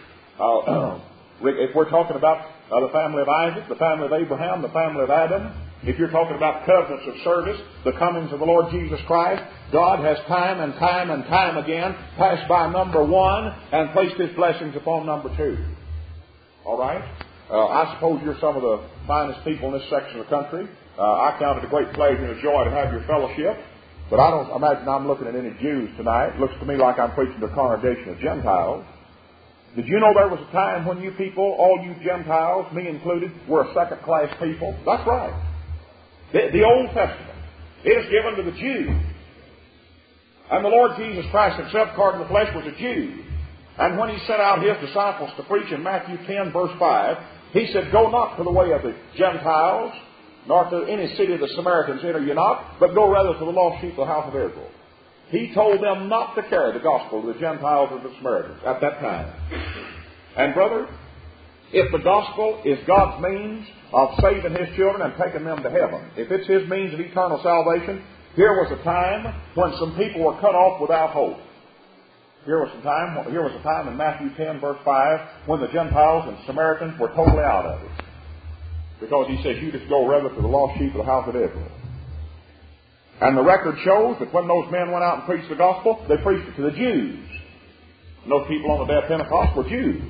Uh, if we're talking about uh, the family of Isaac, the family of Abraham, the family of Adam, if you're talking about covenants of service, the comings of the Lord Jesus Christ, God has time and time and time again passed by number one and placed his blessings upon number two. All right? Uh, I suppose you're some of the finest people in this section of the country. Uh, I count it a great pleasure and a joy to have your fellowship. But I don't imagine I'm looking at any Jews tonight. It looks to me like I'm preaching to a congregation of Gentiles. Did you know there was a time when you people, all you Gentiles, me included, were a second-class people? That's right. The, the Old Testament, it is given to the Jew. And the Lord Jesus Christ himself, called in the flesh, was a Jew. And when he sent out his disciples to preach in Matthew ten, verse five, he said, go not to the way of the Gentiles, nor to any city of the Samaritans enter ye not, but go rather to the lost sheep of the house of Israel. He told them not to carry the gospel to the Gentiles or the Samaritans at that time. And brother, if the gospel is God's means of saving his children and taking them to heaven, if it's his means of eternal salvation, here was a time when some people were cut off without hope. Here was a time, here was a time in Matthew ten, verse five, when the Gentiles and Samaritans were totally out of it. Because he says, you just go rather to the lost sheep of the house of Israel. And the record shows that when those men went out and preached the gospel, they preached it to the Jews. And those people on the day of Pentecost were Jews.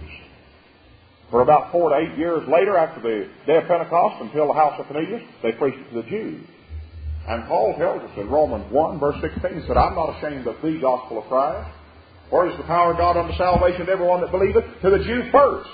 For about four to eight years later, after the day of Pentecost, until the house of Cornelius, they preached it to the Jews. And Paul tells us in Romans one, verse sixteen, he said, I'm not ashamed of the gospel of Christ. For it is the power of God unto salvation to everyone that believeth, to the Jew first.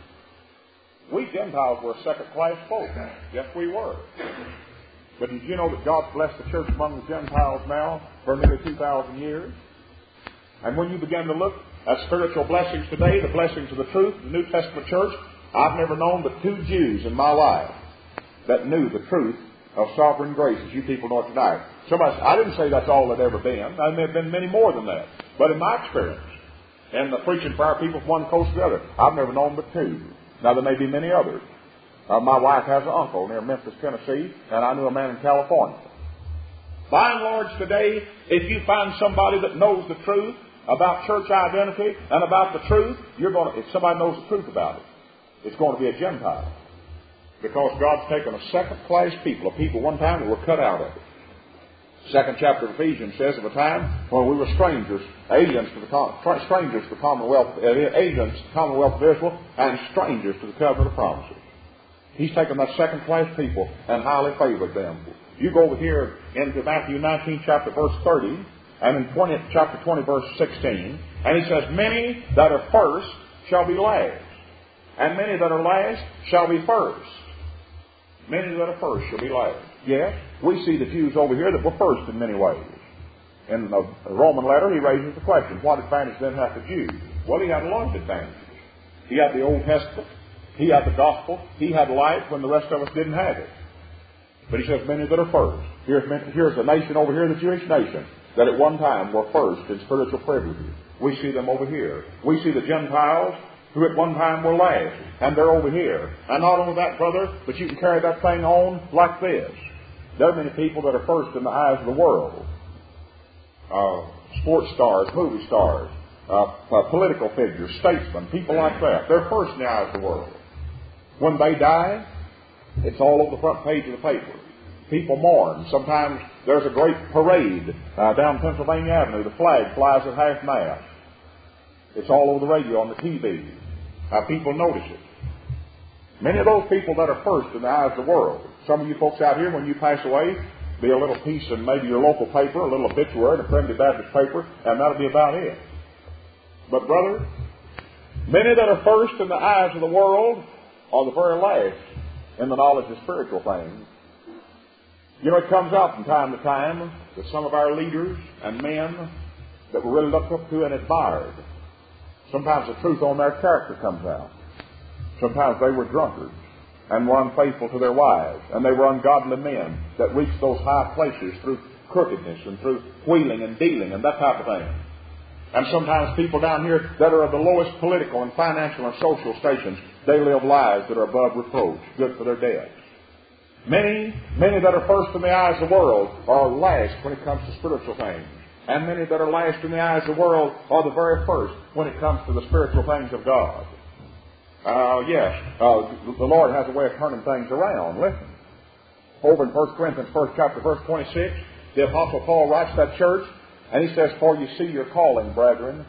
We Gentiles were second-class folk. Yes, we were. But did you know that God's blessed the church among the Gentiles now for nearly two thousand years? And when you begin to look at spiritual blessings today, the blessings of the truth, the New Testament church, I've never known but two Jews in my life that knew the truth of sovereign grace, as you people know it tonight. Somebody said, I didn't say that's all that ever been. There may have been many more than that. But in my experience, and the preaching for our people from one coast to the other, I've never known but two. Now, there may be many others. Uh, my wife has an uncle near Memphis, Tennessee, and I knew a man in California. By and large today, if you find somebody that knows the truth about church identity and about the truth, you're going to, if somebody knows the truth about it, it's going to be a Gentile. Because God's taken a second-class people, a people one time that were cut out of it. Second chapter of Ephesians says of a time when we were strangers, aliens to the strangers to the Commonwealth, uh, aliens to the Commonwealth of Israel, and strangers to the covenant of promises. He's taken that second-class people and highly favored them. You go over here into Matthew nineteen, chapter verse thirty, and in twenty, chapter twenty, verse sixteen, and he says, "Many that are first shall be last, and many that are last shall be first." Many that are first shall be last. Yes, we see the Jews over here that were first in many ways. In the Roman letter, he raises the question, what advantage then hath the Jew? Well, he had a lot of advantages. He had the Old Testament. He had the gospel. He had life when the rest of us didn't have it. But he says, many that are first. Here's, here's a nation over here, the Jewish nation, that at one time were first in spiritual privileges. We see them over here. We see the Gentiles who at one time were last, and they're over here. And not only that, brother, but you can carry that thing on like this. There are many people that are first in the eyes of the world. Uh, sports stars, movie stars, uh, uh, political figures, statesmen, people like that. They're first in the eyes of the world. When they die, it's all over the front page of the paper. People mourn. Sometimes there's a great parade uh, down Pennsylvania Avenue. The flag flies at half-mast. It's all over the radio, on the T V. Uh, people notice it. Many of those people that are first in the eyes of the world. Some of you folks out here, when you pass away, be a little piece in maybe your local paper, a little obituary, a Primitive Baptist paper, and that'll be about it. But brother, many that are first in the eyes of the world are the very last in the knowledge of spiritual things. You know, it comes out from time to time that some of our leaders and men that were really looked up to and admired, sometimes the truth on their character comes out. Sometimes they were drunkards and were unfaithful to their wives, and they were ungodly men that reached those high places through crookedness and through wheeling and dealing and that type of thing. And sometimes people down here that are of the lowest political and financial and social stations, they live lives that are above reproach, good for their death. Many, many that are first in the eyes of the world are last when it comes to spiritual things. And many that are last in the eyes of the world are the very first when it comes to the spiritual things of God. Uh, yes, uh, the Lord has a way of turning things around. Listen. Over in First Corinthians, first chapter, verse twenty-six, the Apostle Paul writes to that church, and he says, "For you see your calling, brethren,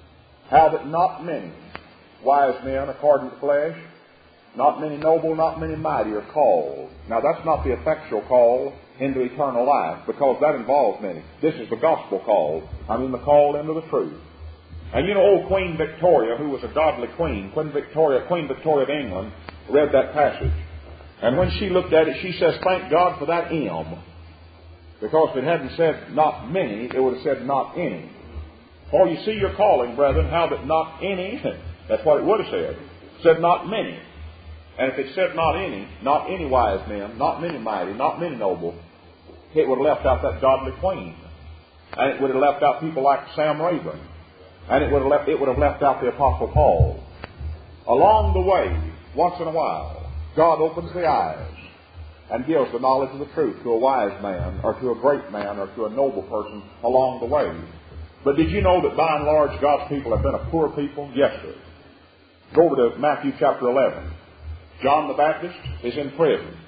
how that not many wise men according to the flesh, not many noble, not many mighty are called." Now that's not the effectual call into eternal life, because that involves many. This is the gospel call. I mean the call into the truth. And you know, old Queen Victoria, who was a godly queen, Queen Victoria, Queen Victoria of England, read that passage. And when she looked at it, she says, "Thank God for that M." Because if it hadn't said not many, it would have said not any. "For you see your calling, brethren, how that not any," that's what it would have said. It said not many. And if it said not any, not any wise men, not many mighty, not many noble, it would have left out that godly queen. And it would have left out people like Sam Rayburn. And it would have left, it would have left out the Apostle Paul. Along the way, once in a while, God opens the eyes and gives the knowledge of the truth to a wise man or to a great man or to a noble person along the way. But did you know that by and large God's people have been a poor people? Yes, sir. Go over to Matthew chapter eleven. John the Baptist is in prison.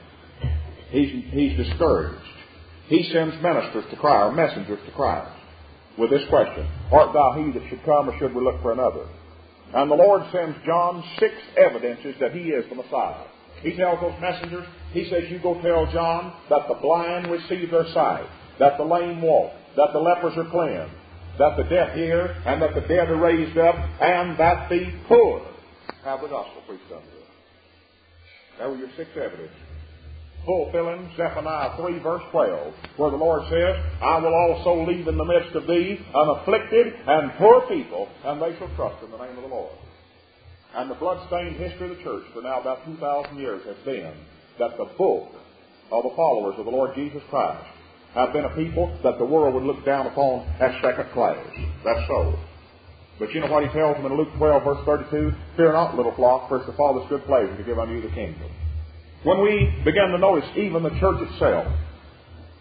He's, he's discouraged. He sends ministers to Christ, or messengers to Christ, with this question: "Art thou he that should come, or should we look for another?" And the Lord sends John six evidences that he is the Messiah. He tells those messengers, he says, "You go tell John that the blind receive their sight, that the lame walk, that the lepers are cleansed, that the deaf hear, and that the dead are raised up, and that the poor have the gospel preached unto them." There were your six evidences. Fulfilling Zephaniah three, verse twelve, where the Lord says, "I will also leave in the midst of thee an afflicted and poor people, and they shall trust in the name of the Lord." And the blood-stained history of the church for now about two thousand years has been that the bulk of the followers of the Lord Jesus Christ have been a people that the world would look down upon as second class. That's so. But you know what he tells them in Luke twelve, verse thirty-two? "Fear not, little flock, for it's the Father's good pleasure to give unto you the kingdom." When we begin to notice even the church itself,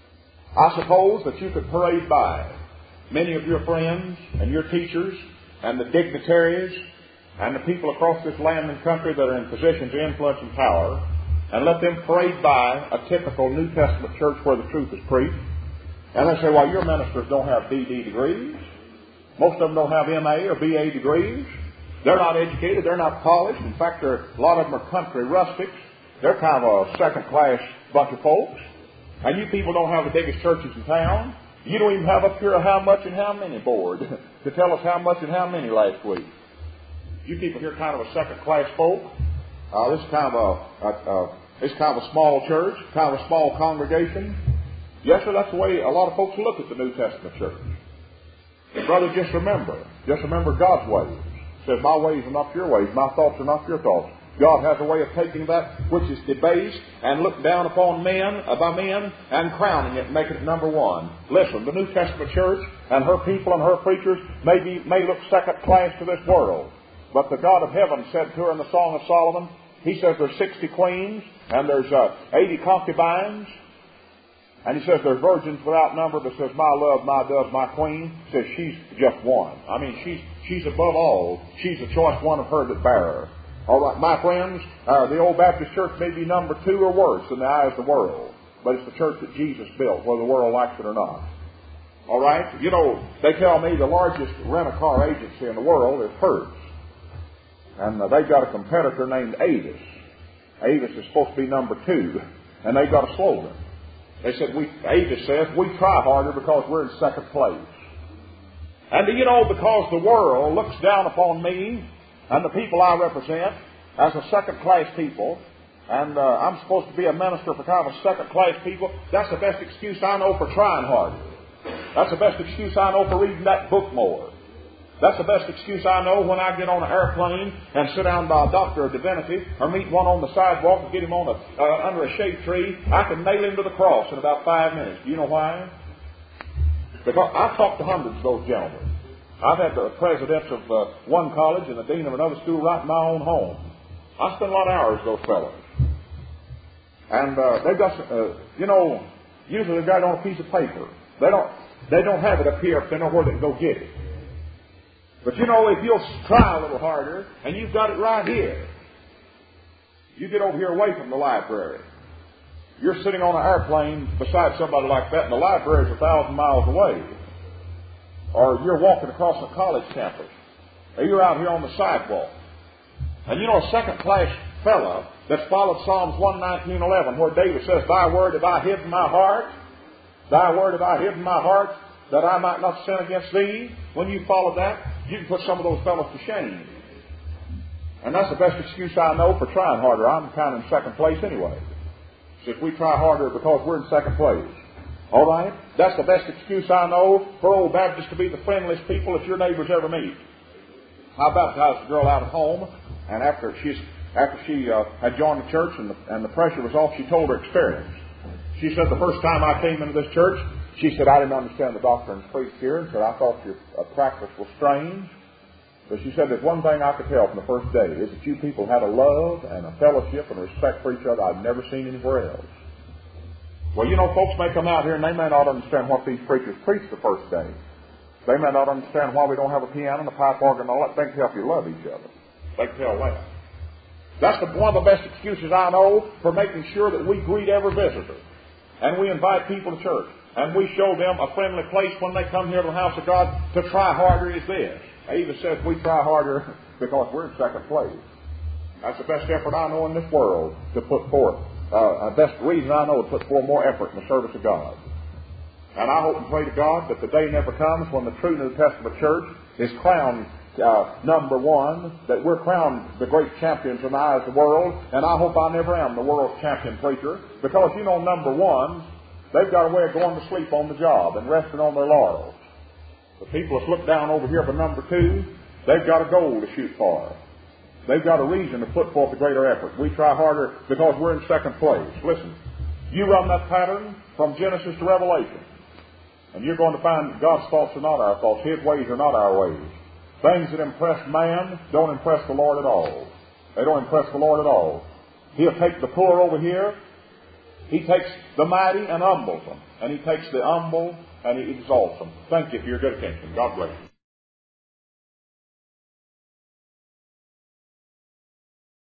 I suppose that you could parade by many of your friends and your teachers and the dignitaries and the people across this land and country that are in positions of influence and power, and let them parade by a typical New Testament church where the truth is preached. And they say, well, your ministers don't have D D degrees. Most of them don't have M A or B A degrees. They're not educated. They're not polished. In fact, they're, a lot of them are country rustics. They're kind of a second-class bunch of folks. And you people don't have the biggest churches in town. You don't even have up here a how much and how many board to tell us how much and how many last week. You people here kind of a second-class folk. Uh, this is kind of a, a, a this is kind of a small church, kind of a small congregation. Yes, sir, that's the way a lot of folks look at the New Testament church. But brother, just remember, just remember God's ways. It says, my ways are not your ways, my thoughts are not your thoughts. God has a way of taking that which is debased and looked down upon men, uh, by men, and crowning it and making it number one. Listen, the New Testament church and her people and her preachers may, be, may look second class to this world. But the God of heaven said to her in the Song of Solomon, he says there's sixty queens and there's uh, eighty concubines. And he says there's virgins without number, but says, my love, my dove, my queen. Says she's just one. I mean, she's, she's above all. She's the choice one of her that bear her. All right, my friends, uh, the old Baptist church may be number two or worse in the eyes of the world. But it's the church that Jesus built, whether the world likes it or not. All right? You know, they tell me the largest rent-a-car agency in the world is Hertz. And uh, they've got a competitor named Avis. Avis is supposed to be number two. And they've got a slogan. They said, we, Avis says, we try harder because we're in second place. And, you know, because the world looks down upon me and the people I represent as a second-class people, and uh, I'm supposed to be a minister for kind of a second-class people, that's the best excuse I know for trying harder. That's the best excuse I know for reading that book more. That's the best excuse I know when I get on an airplane and sit down by a doctor of divinity or meet one on the sidewalk and get him on a, uh, under a shade tree. I can nail him to the cross in about five minutes. Do you know why? Because I've talked to hundreds of those gentlemen. I've had the presidents of uh, one college and the dean of another school right in my own home. I spend a lot of hours with those fellows. And uh, they've got, uh, you know, usually they've got it on a piece of paper. They don't, they don't have it up here if they know where they can go get it. But you know, if you'll try a little harder, and you've got it right here, you get over here away from the library. You're sitting on an airplane beside somebody like that, and the library's a thousand miles away. Or you're walking across a college campus. Or you're out here on the sidewalk. And you know, a second-class fella that's followed Psalms one nineteen eleven, where David says, thy word have I hid in my heart, thy word have I hid in my heart, that I might not sin against thee. When you follow that, you can put some of those fellows to shame. And that's the best excuse I know for trying harder. I'm kind of in second place anyway. So if we try harder because we're in second place. All right? That's the best excuse I know for old Baptists to be the friendliest people that your neighbors ever meet. I baptized a girl out at home, and after she's after she uh, had joined the church and the, and the pressure was off, she told her experience. She said, the first time I came into this church, she said, I didn't understand the doctrines preached here, and said, I thought your uh, practice was strange. But she said, there's one thing I could tell from the first day, is that you people had a love and a fellowship and a respect for each other I've never seen anywhere else. Well, you know, folks may come out here and they may not understand what these preachers preach the first day. They may not understand why we don't have a piano and a pipe organ and all that. They can help you love each other. They can tell that. That's the, one of the best excuses I know for making sure that we greet every visitor. And we invite people to church. And we show them a friendly place when they come here to the house of God to try harder is this. Ava says we try harder because we're in second place. That's the best effort I know in this world to put forth. Uh, the best reason I know to put forth more effort in the service of God. And I hope and pray to God that the day never comes when the true New Testament church is crowned uh, number one, that we're crowned the great champions in the eyes of the world. And I hope I never am the world's champion preacher, because, you know, number one, they've got a way of going to sleep on the job and resting on their laurels. The people that look down over here for number two, they've got a goal to shoot for. They've got a reason to put forth a greater effort. We try harder because we're in second place. Listen, you run that pattern from Genesis to Revelation, and you're going to find God's thoughts are not our thoughts. His ways are not our ways. Things that impress man don't impress the Lord at all. They don't impress the Lord at all. He'll take the poor over here. He takes the mighty and humbles them. And He takes the humble and He exalts them. Thank you for your good attention. God bless you.